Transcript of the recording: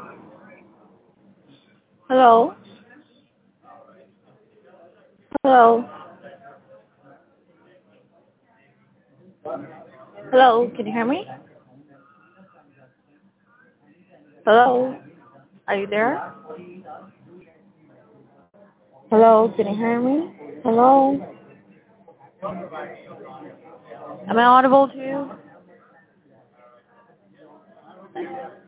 Hello? Hello? Hello? Can you hear me? Hello? Are you there? Hello? Can you hear me? Hello? Am I audible to you?